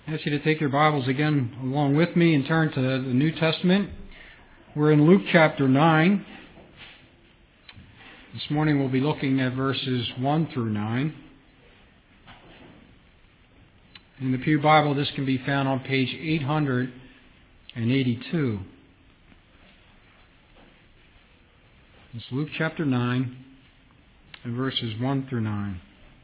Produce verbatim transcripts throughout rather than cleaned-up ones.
I ask you to take your Bibles again along with me and turn to the New Testament. We're in Luke chapter nine. This morning we'll be looking at verses one through nine. In the Pew Bible, this can be found on page eight hundred eighty-two. It's Luke chapter nine and verses one through nine.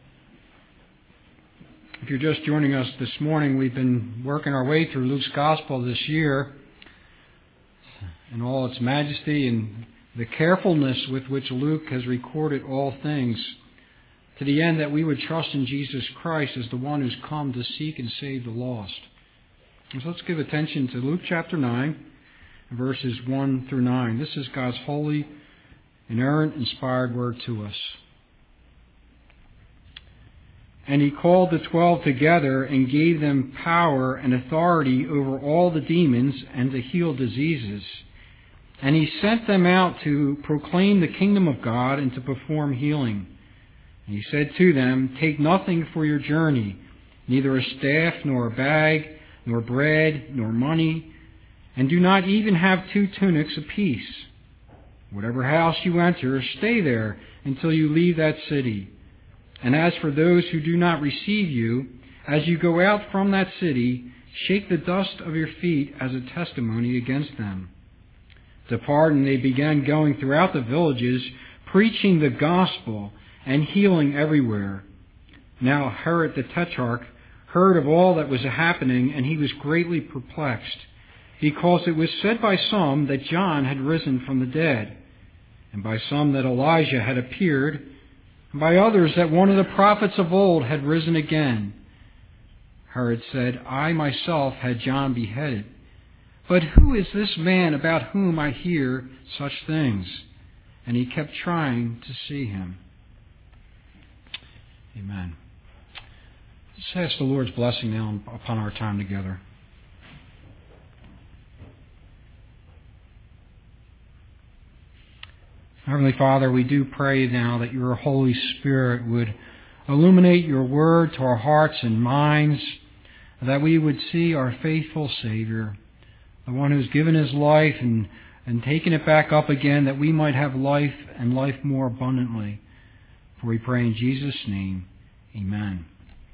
If you're just joining us this morning, we've been working our way through Luke's Gospel this year in all its majesty and the carefulness with which Luke has recorded all things, to the end that we would trust in Jesus Christ as the one who's come to seek and save the lost. And so let's give attention to Luke chapter nine, verses one through nine. This is God's holy, inerrant, inspired word to us. And he called the twelve together and gave them power and authority over all the demons and to heal diseases. And he sent them out to proclaim the kingdom of God and to perform healing. And he said to them, "Take nothing for your journey, neither a staff, nor a bag, nor bread, nor money, and do not even have two tunics apiece. Whatever house you enter, stay there until you leave that city. And as for those who do not receive you, as you go out from that city, shake the dust of your feet as a testimony against them." Departing, they began going throughout the villages, preaching the gospel and healing everywhere. Now Herod the Tetrarch heard of all that was happening, and he was greatly perplexed, because it was said by some that John had risen from the dead, and by some that Elijah had appeared, and by others that one of the prophets of old had risen again. Herod said, "I myself had John beheaded. But who is this man about whom I hear such things?" And he kept trying to see him. Amen. Let's ask the Lord's blessing now upon our time together. Heavenly Father, we do pray now that your Holy Spirit would illuminate your word to our hearts and minds, that we would see our faithful Savior, the one who's given his life and, and taken it back up again, that we might have life and life more abundantly. For we pray in Jesus' name, amen.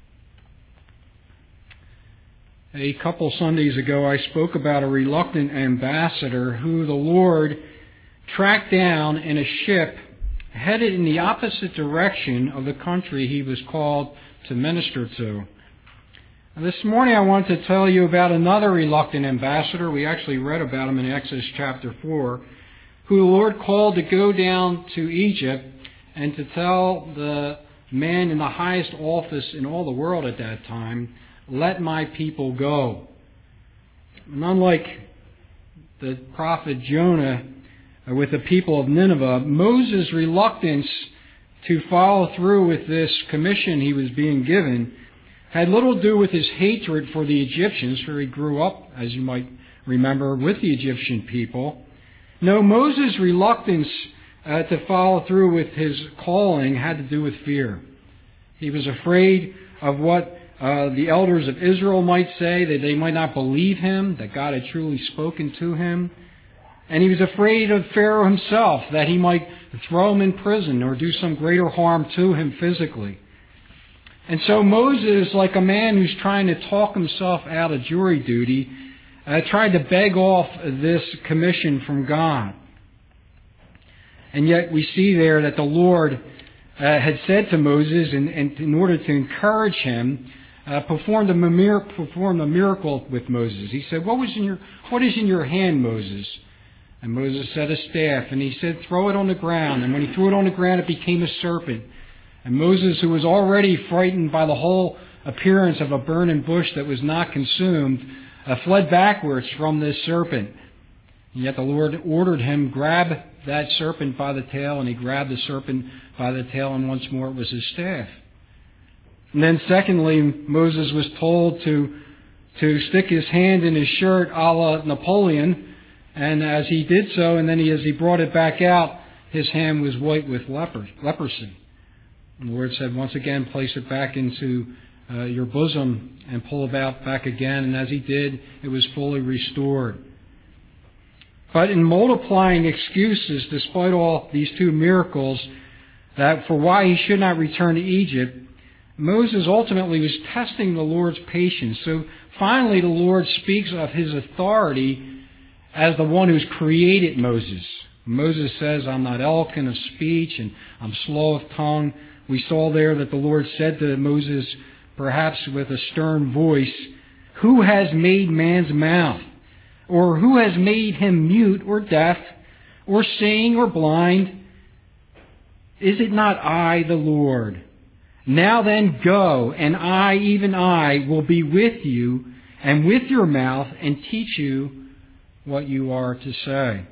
A couple Sundays ago, I spoke about a reluctant ambassador who the Lord tracked down in a ship headed in the opposite direction of the country he was called to minister to. Now, this morning I want to tell you about another reluctant ambassador. We actually read about him in Exodus chapter four, who the Lord called to go down to Egypt and to tell the man in the highest office in all the world at that time, "Let my people go." And unlike the prophet Jonah with the people of Nineveh, Moses' reluctance to follow through with this commission he was being given had little to do with his hatred for the Egyptians, for he grew up, as you might remember, with the Egyptian people. No, Moses' reluctance uh, to follow through with his calling had to do with fear. He was afraid of what uh, the elders of Israel might say, that they might not believe him, that God had truly spoken to him. And he was afraid of Pharaoh himself, that he might throw him in prison or do some greater harm to him physically. And so Moses, like a man who's trying to talk himself out of jury duty, uh, tried to beg off this commission from God. And yet we see there that the Lord uh, had said to Moses, and, and in order to encourage him, uh, performed a, mir- performed a miracle with Moses. He said, "What was in your, what is in your hand, Moses?" And Moses said, "A staff." And he said, "Throw it on the ground." And when he threw it on the ground, it became a serpent. And Moses, who was already frightened by the whole appearance of a burning bush that was not consumed, uh, fled backwards from this serpent. And yet the Lord ordered him, grab that serpent by the tail, and he grabbed the serpent by the tail, and once more it was his staff. And then secondly, Moses was told to, to stick his hand in his shirt a la Napoleon. And as he did so, and then he, as he brought it back out, his hand was white with leper, leprosy. And the Lord said, once again, place it back into uh, your bosom and pull about back again. And as he did, it was fully restored. But in multiplying excuses, despite all these two miracles, that for why he should not return to Egypt, Moses ultimately was testing the Lord's patience. So finally the Lord speaks of his authority as the one who's created Moses. Moses says, I'm not eloquent of speech and I'm slow of tongue. We saw there that the Lord said to Moses, perhaps with a stern voice, who has made man's mouth? Or who has made him mute or deaf or seeing or blind? Is it not I, the Lord? Now then go, and I, even I, will be with you and with your mouth and teach you what you are to say.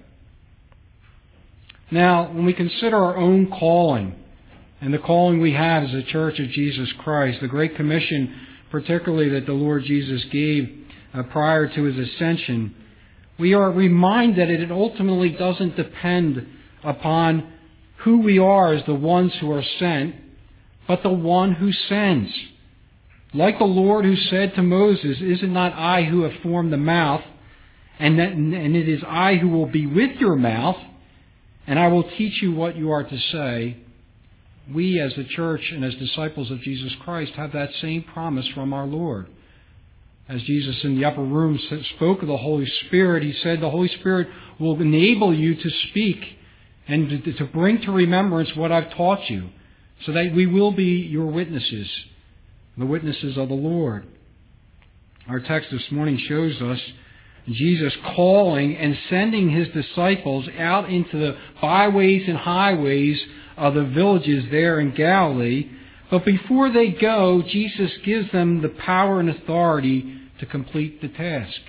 Now, when we consider our own calling and the calling we have as a Church of Jesus Christ, the Great Commission particularly that the Lord Jesus gave uh, prior to his ascension, we are reminded that it ultimately doesn't depend upon who we are as the ones who are sent, but the one who sends. Like the Lord who said to Moses, is it not I who have formed the mouth, and, that, and it is I who will be with your mouth, and I will teach you what you are to say. We as the church and as disciples of Jesus Christ have that same promise from our Lord. As Jesus in the upper room spoke of the Holy Spirit, he said the Holy Spirit will enable you to speak and to bring to remembrance what I've taught you, so that we will be your witnesses, the witnesses of the Lord. Our text this morning shows us Jesus calling and sending his disciples out into the byways and highways of the villages there in Galilee. But before they go, Jesus gives them the power and authority to complete the task.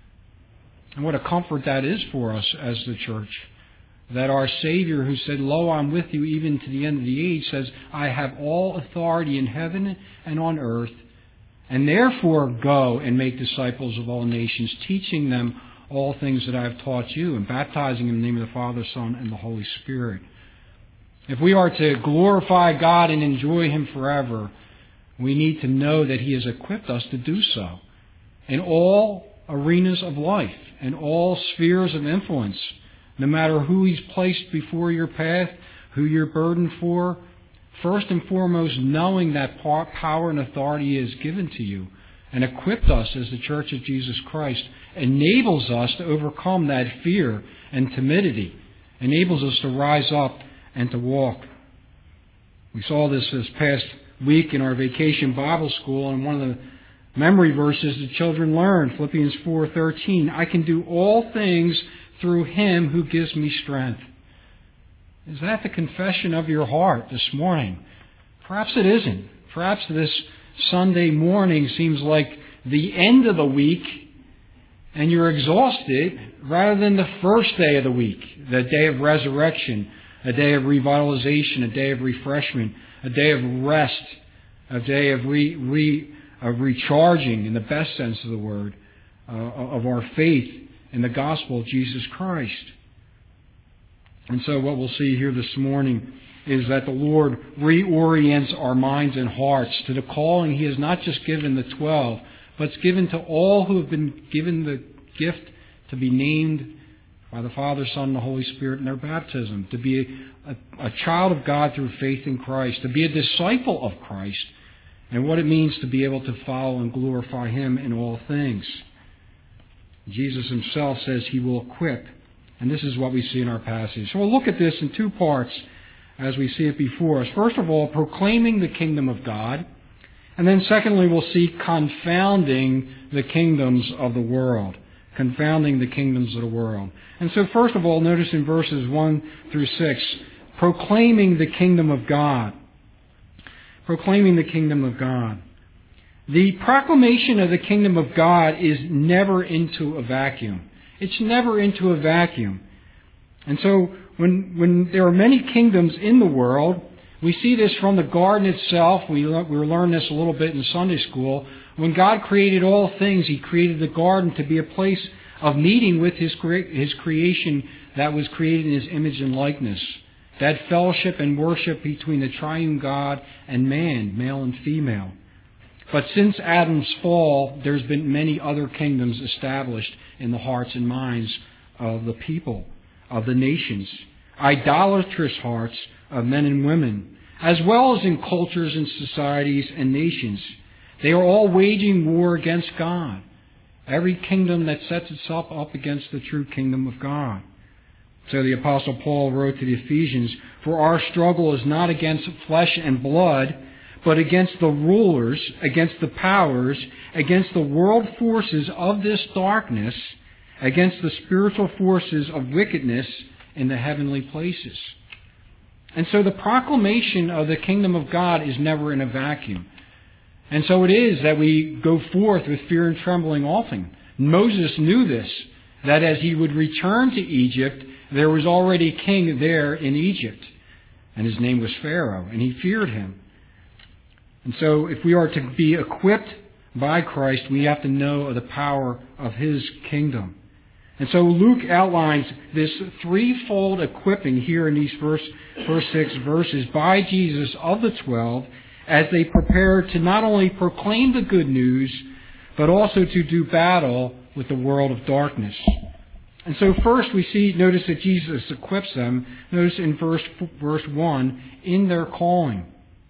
And what a comfort that is for us as the church. That our Savior, who said, lo, I'm with you even to the end of the age, says, I have all authority in heaven and on earth, and therefore go and make disciples of all nations, teaching them all things that I have taught you, and baptizing in the name of the Father, Son, and the Holy Spirit. If we are to glorify God and enjoy him forever, we need to know that he has equipped us to do so in all arenas of life, in all spheres of influence. No matter who he's placed before your path, who you're burdened for, first and foremost, knowing that power and authority is given to you and equipped us as the Church of Jesus Christ, enables us to overcome that fear and timidity, enables us to rise up and to walk. We saw this this past week in our vacation Bible school, and one of the memory verses the children learned, Philippians four thirteen, I can do all things through him who gives me strength. Is that the confession of your heart this morning? Perhaps it isn't. Perhaps this Sunday morning seems like the end of the week and you're exhausted rather than the first day of the week, the day of resurrection, a day of revitalization, a day of refreshment, a day of rest, a day of re, re, of recharging in the best sense of the word, uh, of our faith in the gospel of Jesus Christ. And so what we'll see here this morning is that the Lord reorients our minds and hearts to the calling he has not just given the twelve, but it's given to all who have been given the gift to be named by the Father, Son, and the Holy Spirit in their baptism, to be a, a child of God through faith in Christ, to be a disciple of Christ, and what it means to be able to follow and glorify him in all things. Jesus himself says he will equip, and this is what we see in our passage. So we'll look at this in two parts as we see it before us. First of all, proclaiming the kingdom of God, and then secondly, we'll see confounding the kingdoms of the world. Confounding the kingdoms of the world. And so first of all, notice in verses one through six, proclaiming the kingdom of God. Proclaiming the kingdom of God. The proclamation of the kingdom of God is never into a vacuum. It's never into a vacuum. And so when when there are many kingdoms in the world, we see this from the garden itself. We, we learned this a little bit in Sunday school. When God created all things, he created the garden to be a place of meeting with his, his creation that was created in his image and likeness. That fellowship and worship between the triune God and man, male and female. But since Adam's fall, there's been many other kingdoms established in the hearts and minds of the people, of the nations, idolatrous hearts of men and women, as well as in cultures and societies and nations. They are all waging war against God. Every kingdom that sets itself up against the true kingdom of God. So the Apostle Paul wrote to the Ephesians, "For our struggle is not against flesh and blood, but against the rulers, against the powers, against the world forces of this darkness, against the spiritual forces of wickedness in the heavenly places." And so the proclamation of the kingdom of God is never in a vacuum. And so it is that we go forth with fear and trembling often. Moses knew this, that as he would return to Egypt, there was already a king there in Egypt. And his name was Pharaoh, and he feared him. And so if we are to be equipped by Christ, we have to know of the power of his kingdom. And so Luke outlines this threefold equipping here in these first, first six verses by Jesus of the twelve as they prepare to not only proclaim the good news, but also to do battle with the world of darkness. And so first we see, notice that Jesus equips them, notice in verse, verse one, in their calling.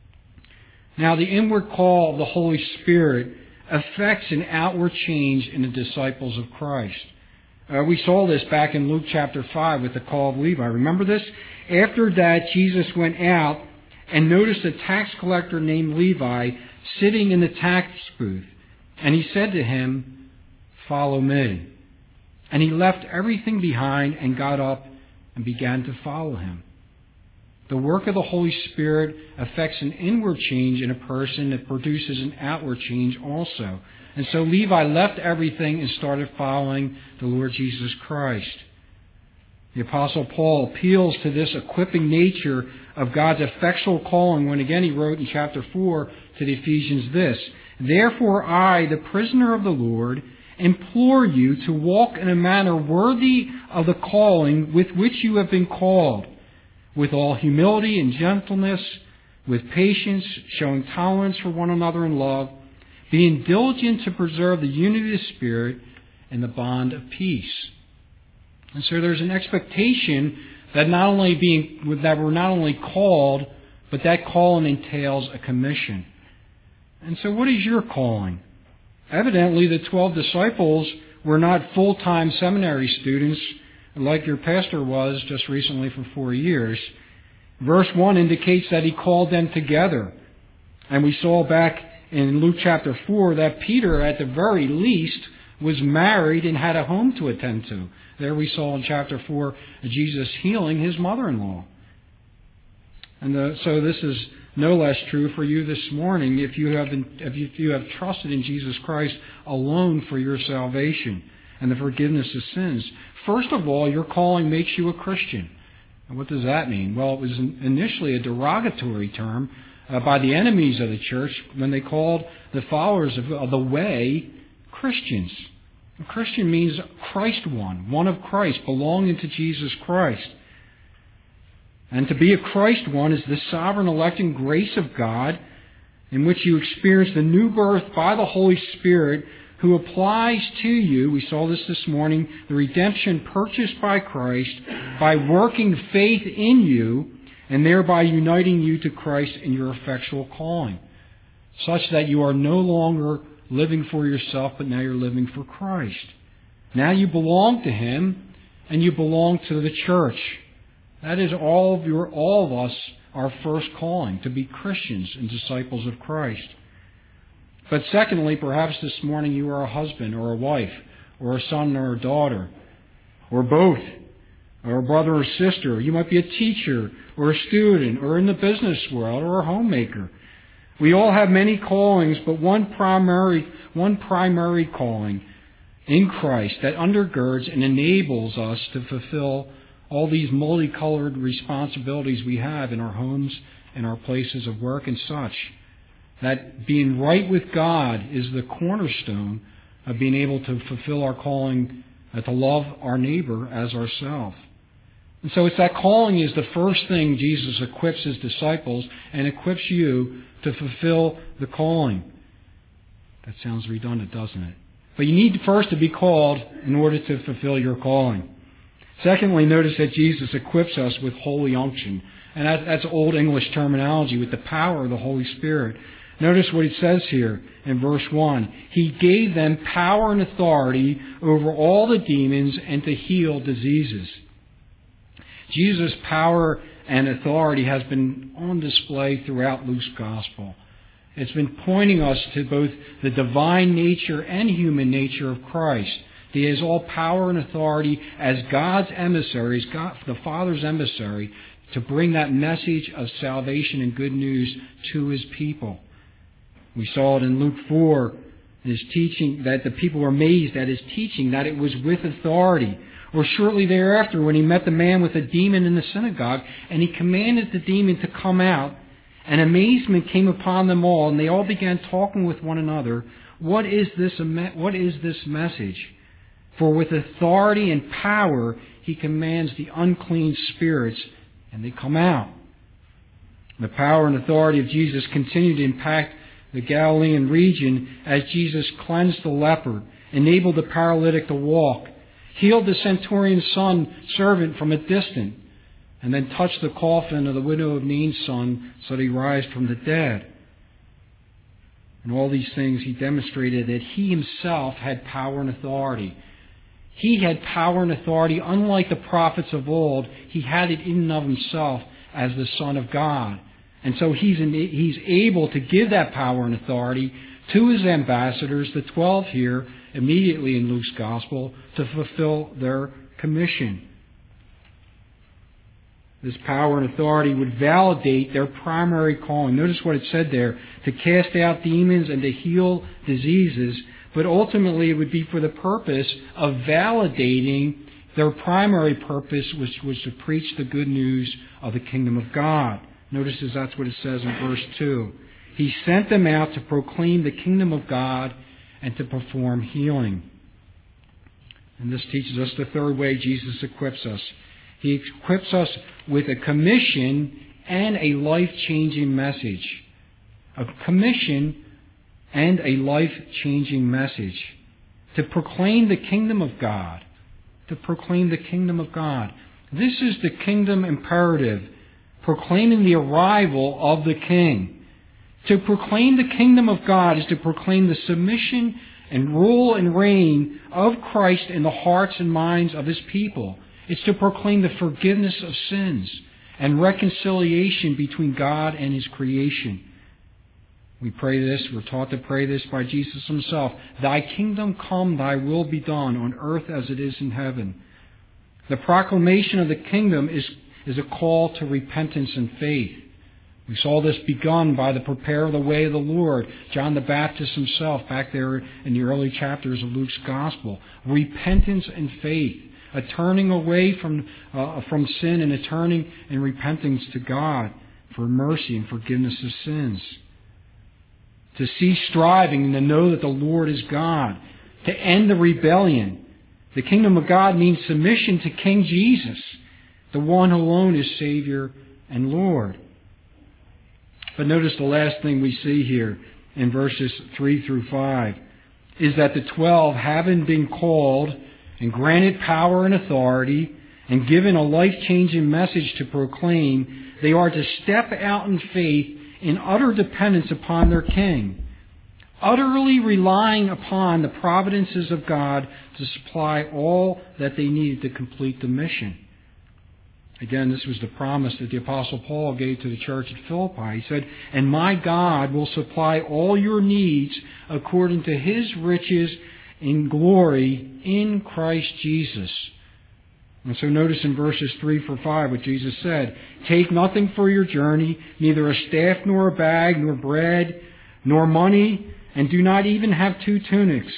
Now the inward call of the Holy Spirit affects an outward change in the disciples of Christ. Uh, we saw this back in Luke chapter five with the call of Levi. Remember this? After that, Jesus went out and noticed a tax collector named Levi sitting in the tax booth. And he said to him, "Follow me." And he left everything behind and got up and began to follow him. The work of the Holy Spirit affects an inward change in a person that produces an outward change also. And so Levi left everything and started following the Lord Jesus Christ. The Apostle Paul appeals to this equipping nature of God's effectual calling when again he wrote in chapter four to the Ephesians this, "Therefore I, the prisoner of the Lord, implore you to walk in a manner worthy of the calling with which you have been called, with all humility and gentleness, with patience, showing tolerance for one another in love, being diligent to preserve the unity of the Spirit and the bond of peace." And so there's an expectation that not only being that we're not only called, but that calling entails a commission. And so what is your calling? Evidently, the twelve disciples were not full-time seminary students like your pastor was just recently for four years. Verse one indicates that he called them together. And we saw back in Luke chapter four that Peter, at the very least, was married and had a home to attend to. There we saw in chapter four Jesus healing his mother-in-law. And the, so this is no less true for you this morning if you have been, if you, if you have trusted in Jesus Christ alone for your salvation and the forgiveness of sins. First of all, your calling makes you a Christian. And what does that mean? Well, it was initially a derogatory term uh, by the enemies of the church when they called the followers of, of the way Christians. A Christian means Christ one, one of Christ, belonging to Jesus Christ. And to be a Christ one is the sovereign electing grace of God in which you experience the new birth by the Holy Spirit who applies to you, we saw this this morning, the redemption purchased by Christ by working faith in you and thereby uniting you to Christ in your effectual calling, such that you are no longer living for yourself, but now you're living for Christ. Now you belong to Him and you belong to the church. That is all of your, all of us, our first calling, to be Christians and disciples of Christ. But secondly, perhaps this morning you are a husband or a wife or a son or a daughter or both, or a brother or sister. You might be a teacher or a student or in the business world or a homemaker. We all have many callings, but one primary, one primary calling in Christ that undergirds and enables us to fulfill all these multicolored responsibilities we have in our homes and our places of work and such. That being right with God is the cornerstone of being able to fulfill our calling uh, to love our neighbor as ourselves. And so it's that calling is the first thing Jesus equips His disciples and equips you to fulfill the calling. That sounds redundant, doesn't it? But you need first to be called in order to fulfill your calling. Secondly, notice that Jesus equips us with holy unction. And that, that's old English terminology, with the power of the Holy Spirit. Notice what it says here in verse one. He gave them power and authority over all the demons and to heal diseases. Jesus' power and authority has been on display throughout Luke's Gospel. It's been pointing us to both the divine nature and human nature of Christ. He has all power and authority as God's emissary, as God, the Father's emissary, to bring that message of salvation and good news to His people. We saw it in Luke four, his teaching, that the people were amazed at His teaching, that it was with authority. Or shortly thereafter, when He met the man with a demon in the synagogue, and He commanded the demon to come out, and amazement came upon them all, and they all began talking with one another, what is this, what is this message? For with authority and power He commands the unclean spirits, and they come out. The power and authority of Jesus continued to impact the Galilean region as Jesus cleansed the leper, enabled the paralytic to walk, healed the centurion's son servant from a distance, and then touched the coffin of the widow of Nain's son so that he rise from the dead. And all these things He demonstrated that He Himself had power and authority. He had power and authority unlike the prophets of old. He had it in and of Himself as the Son of God. And so he's, in, he's able to give that power and authority to His ambassadors, the twelve here, immediately in Luke's Gospel, to fulfill their commission. This power and authority would validate their primary calling. Notice what it said there, to cast out demons and to heal diseases, but ultimately it would be for the purpose of validating their primary purpose, which was to preach the good news of the kingdom of God. Notice that's what it says in verse two. He sent them out to proclaim the kingdom of God and to perform healing. And this teaches us the third way Jesus equips us. He equips us with a commission and a life-changing message. A commission and a life-changing message. To proclaim the kingdom of God. To proclaim the kingdom of God. This is the kingdom imperative. Proclaiming the arrival of the King. To proclaim the kingdom of God is to proclaim the submission and rule and reign of Christ in the hearts and minds of His people. It's to proclaim the forgiveness of sins and reconciliation between God and His creation. We pray this, we're taught to pray this by Jesus Himself. Thy kingdom come, Thy will be done on earth as it is in heaven. The proclamation of the kingdom is, is a call to repentance and faith. We saw this begun by the prepare of the way of the Lord, John the Baptist himself, back there in the early chapters of Luke's Gospel. Repentance and faith. A turning away from, uh, from sin and a turning in repentance to God for mercy and forgiveness of sins. To cease striving and to know that the Lord is God. To end the rebellion. The kingdom of God means submission to King Jesus, the one who alone is Savior and Lord. But notice the last thing we see here in verses three through five is that the twelve, having been called and granted power and authority and given a life-changing message to proclaim, they are to step out in faith in utter dependence upon their King, utterly relying upon the providences of God to supply all that they needed to complete the mission. Again, this was the promise that the Apostle Paul gave to the church at Philippi. He said, "And my God will supply all your needs according to His riches in glory in Christ Jesus." And so notice in verses three through five what Jesus said. "Take nothing for your journey, neither a staff nor a bag, nor bread, nor money, and do not even have two tunics."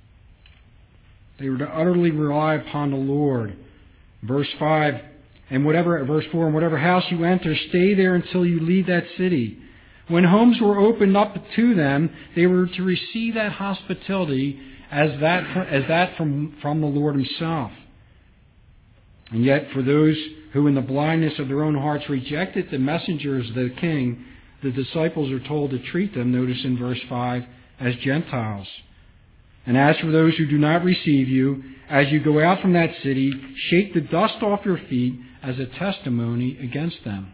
They were to utterly rely upon the Lord. Verse five, and whatever, verse four, "And whatever house you enter, stay there until you leave that city." When homes were opened up to them, they were to receive that hospitality as that, as that from, from the Lord Himself. And yet, for those who in the blindness of their own hearts rejected the messengers of the King, the disciples are told to treat them, notice in verse five, as Gentiles. And as for those who do not receive you, as you go out from that city, shake the dust off your feet as a testimony against them."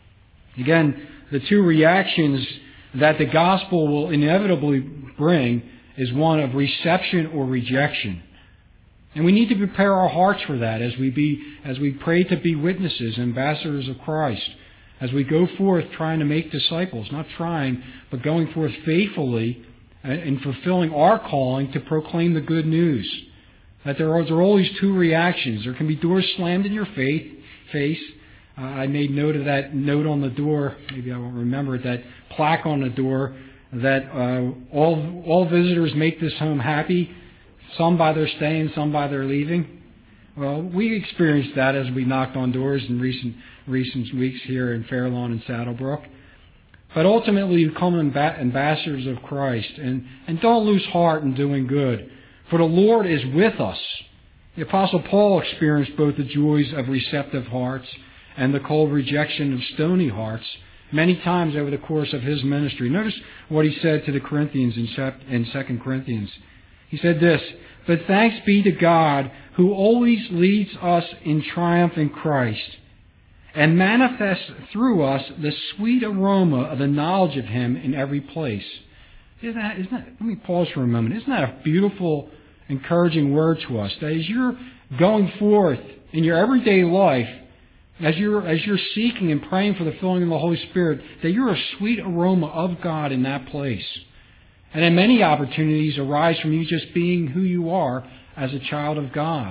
Again, the two reactions that the gospel will inevitably bring is one of reception or rejection. And we need to prepare our hearts for that as we be as we pray to be witnesses, ambassadors of Christ, as we go forth trying to make disciples, not trying, but going forth faithfully and fulfilling our calling to proclaim the good news. That there are, there are always two reactions. There can be doors slammed in your faith, face. Uh, I made note of that note on the door. Maybe I won't remember it. That plaque on the door that uh, all all visitors make this home happy. Some by their staying, some by their leaving. Well, we experienced that as we knocked on doors in recent recent weeks here in Fairlawn and Saddlebrook. But ultimately, you become ambassadors of Christ, and, and don't lose heart in doing good. For the Lord is with us. The Apostle Paul experienced both the joys of receptive hearts and the cold rejection of stony hearts many times over the course of his ministry. Notice what he said to the Corinthians in Second Corinthians. He said this, "But thanks be to God who always leads us in triumph in Christ and manifests through us the sweet aroma of the knowledge of Him in every place." Isn't that, isn't that, let me pause for a moment. Isn't that a beautiful, encouraging word to us? That as you're going forth in your everyday life, as you're, as you're seeking and praying for the filling of the Holy Spirit, that you're a sweet aroma of God in that place. And then many opportunities arise from you just being who you are as a child of God.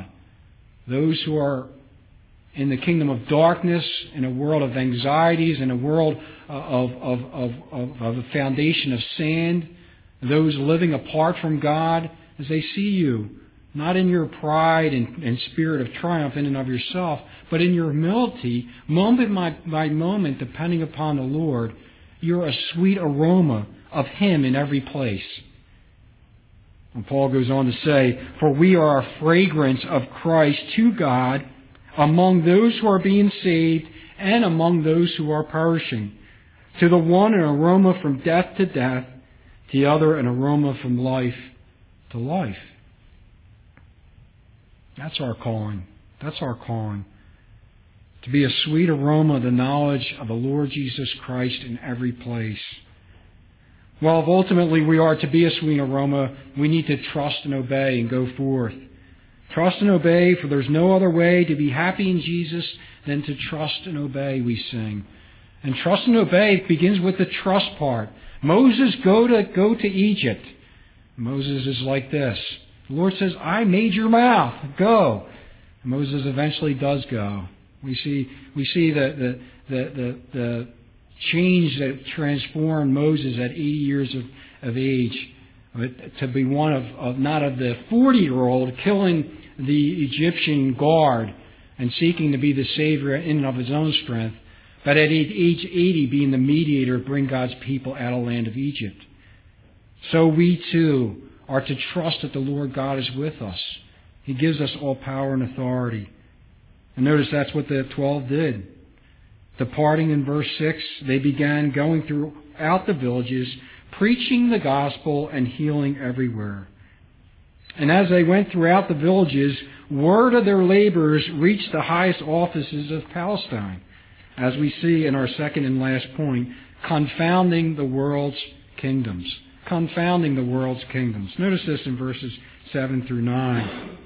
Those who are in the kingdom of darkness, in a world of anxieties, in a world of, of, of, of, of a foundation of sand, those living apart from God, as they see you, not in your pride and, and spirit of triumph in and of yourself, but in your humility, moment by, by moment, depending upon the Lord, you're a sweet aroma of Him in every place. And Paul goes on to say, "For we are a fragrance of Christ to God among those who are being saved and among those who are perishing. To the one an aroma from death to death, to the other an aroma from life to life." That's our calling. That's our calling. To be a sweet aroma of the knowledge of the Lord Jesus Christ in every place. Well, if ultimately we are to be a sweet aroma, we need to trust and obey and go forth. Trust and obey, for there's no other way to be happy in Jesus than to trust and obey, we sing. And trust and obey begins with the trust part. Moses, go to go to Egypt. Moses is like this. The Lord says, "I made your mouth. Go." And Moses eventually does go. We see we see the the the the, the change that transformed Moses at eighty years of, of age, to be one of, of not of the forty-year-old killing the Egyptian guard and seeking to be the Savior in and of his own strength, but at age eighty being the mediator to bring God's people out of the land of Egypt. So we too are to trust that the Lord God is with us. He gives us all power and authority. And notice that's what the twelve did. Departing in verse six, they began going throughout the villages, preaching the gospel and healing everywhere. And as they went throughout the villages, word of their labors reached the highest offices of Palestine, as we see in our second and last point, confounding the world's kingdoms. Confounding the world's kingdoms. Notice this in verses seven through nine.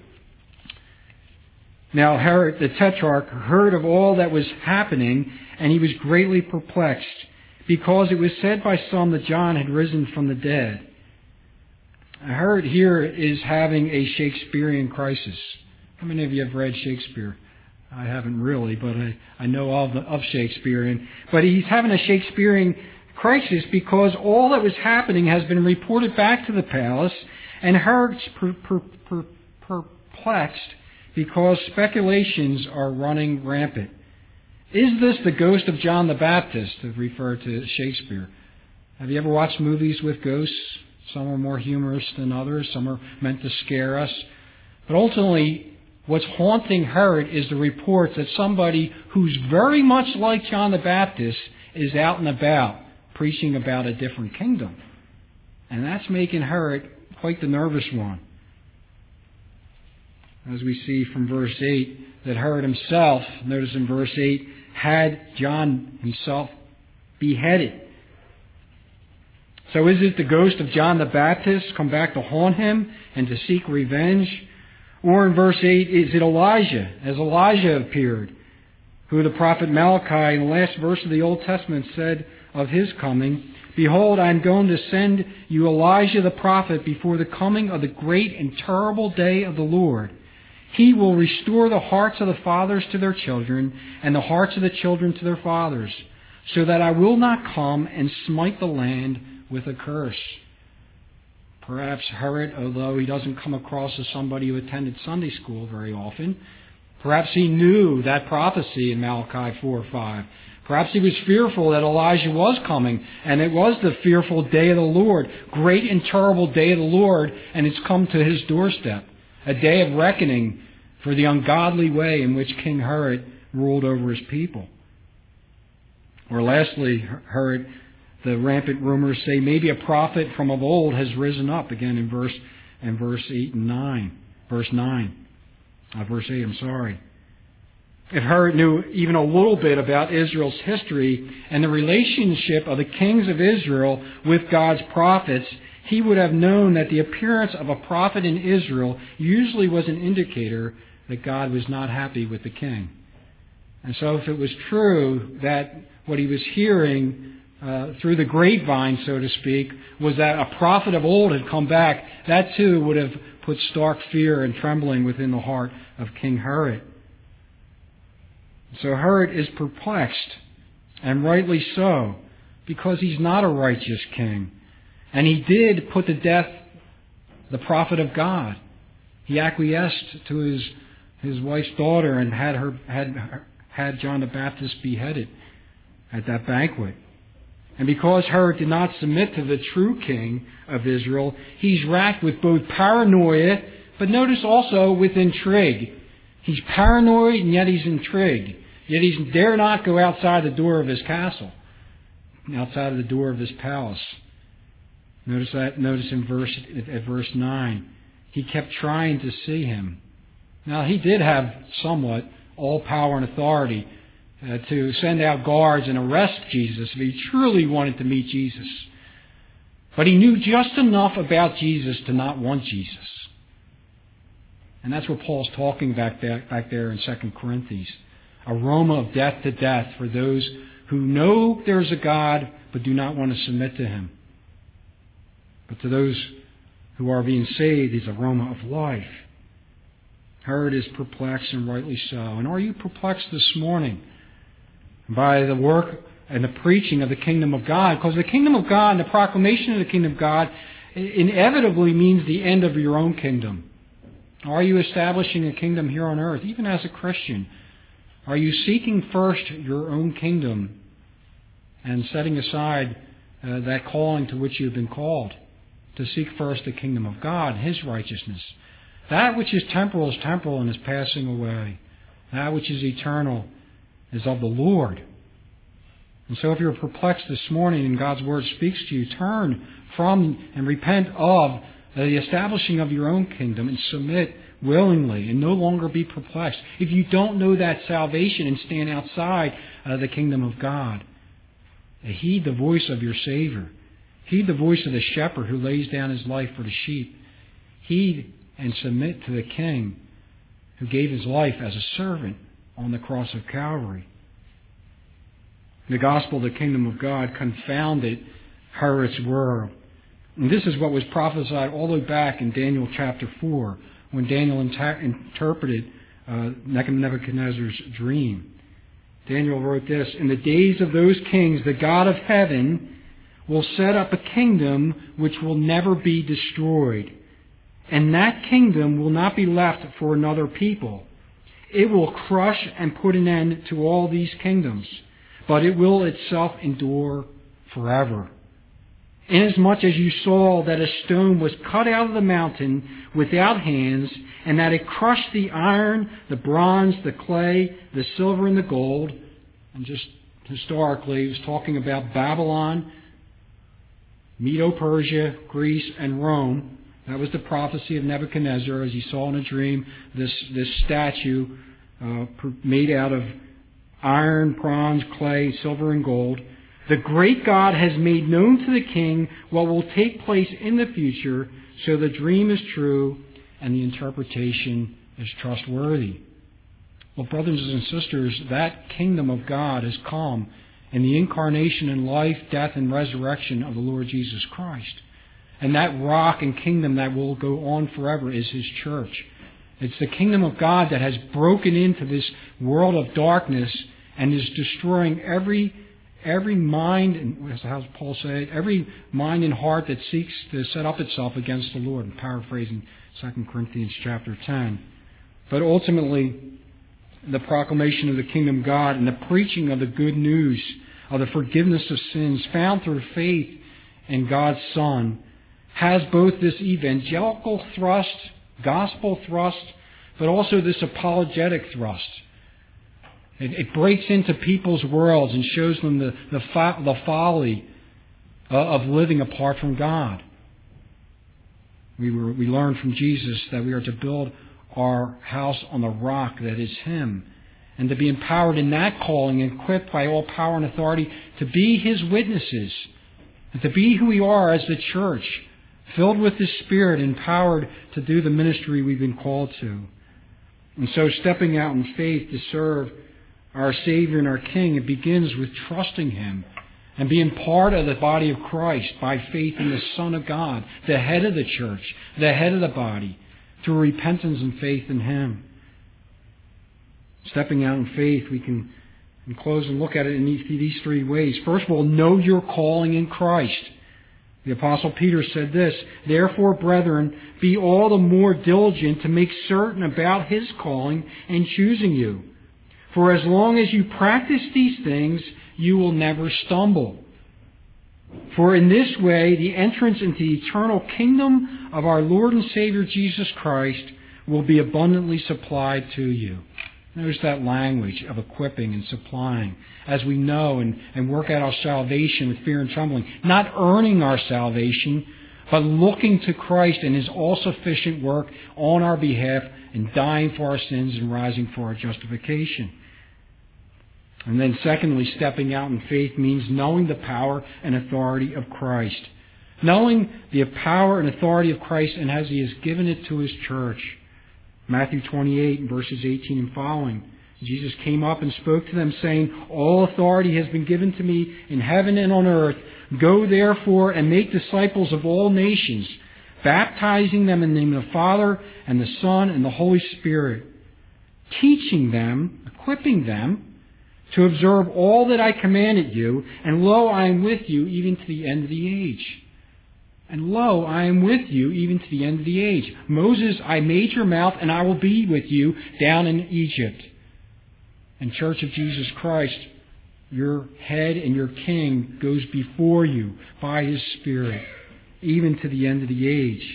Now Herod the Tetrarch heard of all that was happening, and he was greatly perplexed, because it was said by some that John had risen from the dead. Herod here is having a Shakespearean crisis. How many of you have read Shakespeare? I haven't really, but I, I know of, the, of Shakespearean. But he's having a Shakespearean crisis because all that was happening has been reported back to the palace, and Herod's per, per, per, perplexed because speculations are running rampant. Is this the ghost of John the Baptist, to refer to Shakespeare? Have you ever watched movies with ghosts? Some are more humorous than others. Some are meant to scare us. But ultimately, what's haunting Herod is the reports that somebody who's very much like John the Baptist is out and about preaching about a different kingdom. And that's making Herod quite the nervous one. As we see from verse eight, that Herod himself, notice in verse eight, had John himself beheaded. So is it the ghost of John the Baptist come back to haunt him and to seek revenge? Or in verse eight, is it Elijah, as Elijah appeared, who the prophet Malachi in the last verse of the Old Testament said of his coming, "Behold, I am going to send you Elijah the prophet before the coming of the great and terrible day of the Lord. He will restore the hearts of the fathers to their children, and the hearts of the children to their fathers, so that I will not come and smite the land with a curse." Perhaps Herod, although he doesn't come across as somebody who attended Sunday school very often, perhaps he knew that prophecy in Malachi four or five. Perhaps he was fearful that Elijah was coming, and it was the fearful day of the Lord, great and terrible day of the Lord, and it's come to his doorstep. A day of reckoning for the ungodly way in which King Herod ruled over his people. Or lastly, Herod, the rampant rumors say maybe a prophet from of old has risen up, again in verse in verse eight and nine. Verse nine. Uh, verse eight, I'm sorry. If Herod knew even a little bit about Israel's history and the relationship of the kings of Israel with God's prophets, he would have known that the appearance of a prophet in Israel usually was an indicator that God was not happy with the king. And so if it was true that what he was hearing uh, through the grapevine, so to speak, was that a prophet of old had come back, that too would have put stark fear and trembling within the heart of King Herod. So Herod is perplexed, and rightly so, because he's not a righteous king. And he did put to death the prophet of God. He acquiesced to his his wife's daughter and had her had had John the Baptist beheaded at that banquet. And because Herod did not submit to the true king of Israel, he's racked with both paranoia, but notice also with intrigue. He's paranoid and yet he's intrigued. Yet he dare not go outside the door of his castle, outside of the door of his palace. Notice that. Notice in verse at verse nine, he kept trying to see him. Now he did have somewhat all power and authority uh, to send out guards and arrest Jesus if he truly wanted to meet Jesus. But he knew just enough about Jesus to not want Jesus. And that's what Paul's talking back there, back there in Second Corinthians. Aroma of death to death for those who know there's a God but do not want to submit to him. But to those who are being saved is aroma of life. Herod is perplexed, and rightly so. And are you perplexed this morning by the work and the preaching of the kingdom of God? Because the kingdom of God and the proclamation of the kingdom of God inevitably means the end of your own kingdom. Are you establishing a kingdom here on earth, even as a Christian? Are you seeking first your own kingdom and setting aside uh, that calling to which you have been called? To seek first the kingdom of God, His righteousness. That which is temporal is temporal and is passing away. That which is eternal is of the Lord. And so if you're perplexed this morning and God's Word speaks to you, turn from and repent of the establishing of your own kingdom and submit willingly and no longer be perplexed. If you don't know that salvation and stand outside uh, the kingdom of God, heed the voice of your Savior. Heed the voice of the shepherd who lays down his life for the sheep. Heed and submit to the King who gave his life as a servant on the cross of Calvary. The gospel of the kingdom of God confounded Herod's world. And this is what was prophesied all the way back in Daniel chapter four, when Daniel inter- interpreted uh, Nebuchadnezzar's dream. Daniel wrote this, "In the days of those kings, the God of heaven will set up a kingdom which will never be destroyed. And that kingdom will not be left for another people. It will crush and put an end to all these kingdoms, but it will itself endure forever. Inasmuch as you saw that a stone was cut out of the mountain without hands, and that it crushed the iron, the bronze, the clay, the silver, and the gold," and just historically, he was talking about Babylon, Medo-Persia, Greece, and Rome. That was the prophecy of Nebuchadnezzar as he saw in a dream this, this statue uh, made out of iron, bronze, clay, silver, and gold. The great God has made known to the king what will take place in the future, so the dream is true and the interpretation is trustworthy. Well, brothers and sisters, that kingdom of God has come in the incarnation and life, death, and resurrection of the Lord Jesus Christ. And that rock and kingdom that will go on forever is His church. It's the kingdom of God that has broken into this world of darkness and is destroying every every mind, and how does Paul say it? Every mind and heart that seeks to set up itself against the Lord. I'm paraphrasing Second Corinthians chapter ten. But ultimately, the proclamation of the kingdom of God and the preaching of the good news of the forgiveness of sins found through faith in God's Son has both this evangelical thrust, gospel thrust, but also this apologetic thrust. It, it breaks into people's worlds and shows them the, the, fo- the folly uh, of living apart from God. We, were, we learned from Jesus that we are to build our house on the rock that is Him, and to be empowered in that calling and equipped by all power and authority to be His witnesses, and to be who we are as the church, filled with His Spirit, empowered to do the ministry we've been called to. And so stepping out in faith to serve our Savior and our King, it begins with trusting Him and being part of the body of Christ by faith in the Son of God, the head of the church, the head of the body, through repentance and faith in Him. Stepping out in faith, we can in close and look at it in these, these three ways. First of all, know your calling in Christ. The Apostle Peter said this, "Therefore, brethren, be all the more diligent to make certain about His calling and choosing you. For as long as you practice these things, you will never stumble. For in this way, the entrance into the eternal kingdom of our Lord and Savior Jesus Christ will be abundantly supplied to you." Notice that language of equipping and supplying as we know and, and work out our salvation with fear and trembling. Not earning our salvation, but looking to Christ and His all-sufficient work on our behalf and dying for our sins and rising for our justification. And then secondly, stepping out in faith means knowing the power and authority of Christ. Knowing the power and authority of Christ and as He has given it to His church. Matthew twenty-eight, verses eighteen and following. Jesus came up and spoke to them, saying, "All authority has been given to me in heaven and on earth. Go therefore and make disciples of all nations, baptizing them in the name of the Father and the Son and the Holy Spirit, teaching them, equipping them, to observe all that I commanded you, and lo, I am with you even to the end of the age. And lo, I am with you even to the end of the age. Moses, I made your mouth, and I will be with you down in Egypt." And Church of Jesus Christ, your head and your King goes before you by His Spirit, even to the end of the age.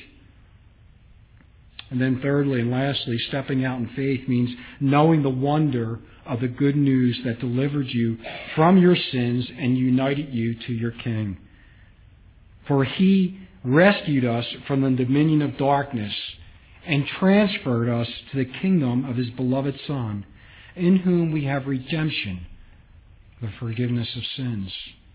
And then thirdly and lastly, stepping out in faith means knowing the wonder of the good news that delivered you from your sins and united you to your King. For He rescued us from the dominion of darkness and transferred us to the kingdom of His beloved Son, in whom we have redemption, the forgiveness of sins.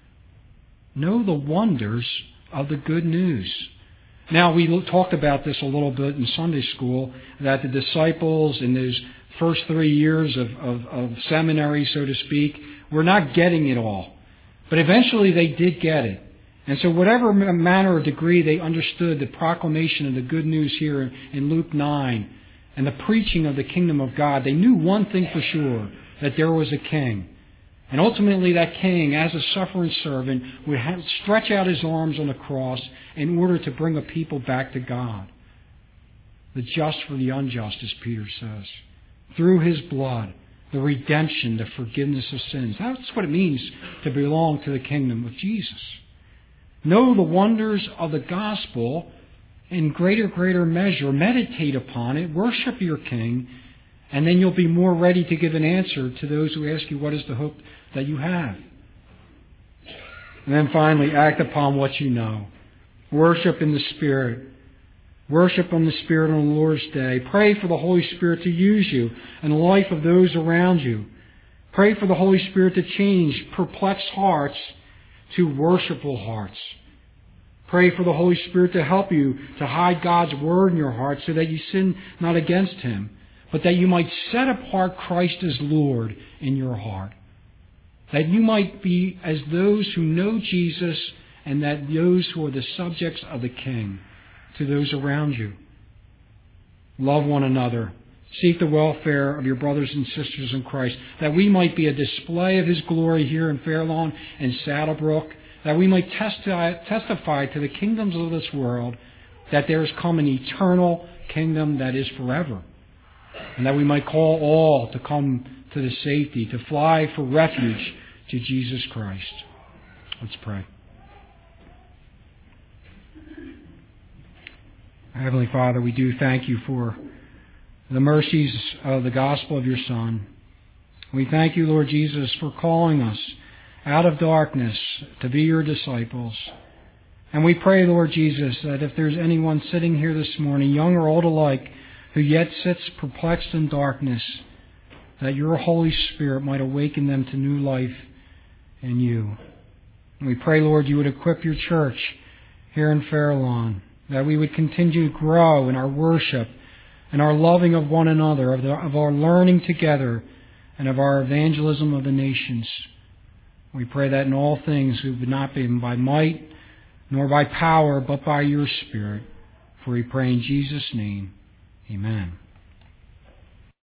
Know the wonders of the good news. Now, we talked about this a little bit in Sunday school, that the disciples in those first three years of, of, of seminary, so to speak, were not getting it all. But eventually they did get it. And so whatever manner or degree they understood the proclamation of the good news here in Luke nine and the preaching of the kingdom of God, they knew one thing for sure, that there was a king. And ultimately that king, as a suffering servant, would have, stretch out His arms on the cross in order to bring a people back to God. The just for the unjust, as Peter says. Through His blood, the redemption, the forgiveness of sins. That's what it means to belong to the kingdom of Jesus. Know the wonders of the gospel in greater, greater measure. Meditate upon it. Worship your King. And then you'll be more ready to give an answer to those who ask you what is the hope that you have. And then finally, act upon what you know. Worship in the Spirit. Worship on the Spirit on the Lord's Day. Pray for the Holy Spirit to use you in the life of those around you. Pray for the Holy Spirit to change perplexed hearts to worshipful hearts. Pray for the Holy Spirit to help you to hide God's Word in your heart so that you sin not against Him, but that you might set apart Christ as Lord in your heart. That you might be as those who know Jesus and that those who are the subjects of the King to those around you. Love one another. Seek the welfare of your brothers and sisters in Christ, that we might be a display of His glory here in Fairlawn and Saddlebrook, that we might testify, testify to the kingdoms of this world that there has come an eternal kingdom that is forever, and that we might call all to come to the safety, to fly for refuge to Jesus Christ. Let's pray. Heavenly Father, we do thank you for the mercies of the gospel of your Son. We thank you, Lord Jesus, for calling us out of darkness to be your disciples. And we pray, Lord Jesus, that if there's anyone sitting here this morning, young or old alike, who yet sits perplexed in darkness, that your Holy Spirit might awaken them to new life in you. And we pray, Lord, you would equip your church here in Fairlawn, that we would continue to grow in our worship and our loving of one another, of, the, of our learning together, and of our evangelism of the nations. We pray that in all things we would not be by might nor by power, but by your Spirit. For we pray in Jesus' name. Amen.